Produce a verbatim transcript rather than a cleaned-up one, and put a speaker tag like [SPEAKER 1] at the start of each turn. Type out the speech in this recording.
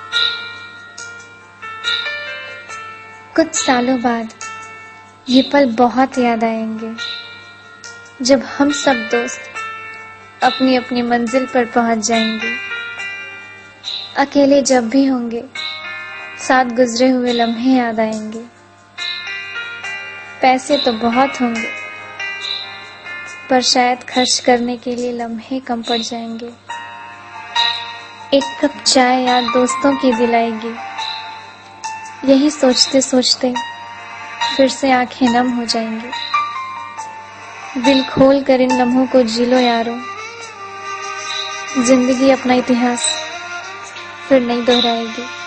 [SPEAKER 1] कुछ सालों बाद ये पल बहुत याद आएंगे, जब हम सब दोस्त अपनी अपनी मंजिल पर पहुंच जाएंगे। अकेले जब भी होंगे, साथ गुजरे हुए लम्हे याद आएंगे। पैसे तो बहुत होंगे, पर शायद खर्च करने के लिए लम्हे कम पड़ जाएंगे। एक कप चाय याद दोस्तों की दिलाएगी। यही सोचते सोचते फिर से आंखें नम हो जाएंगी। दिल खोल कर इन लम्हों को जी लो यारो, जिंदगी अपना इतिहास फिर नहीं दोहराएगी।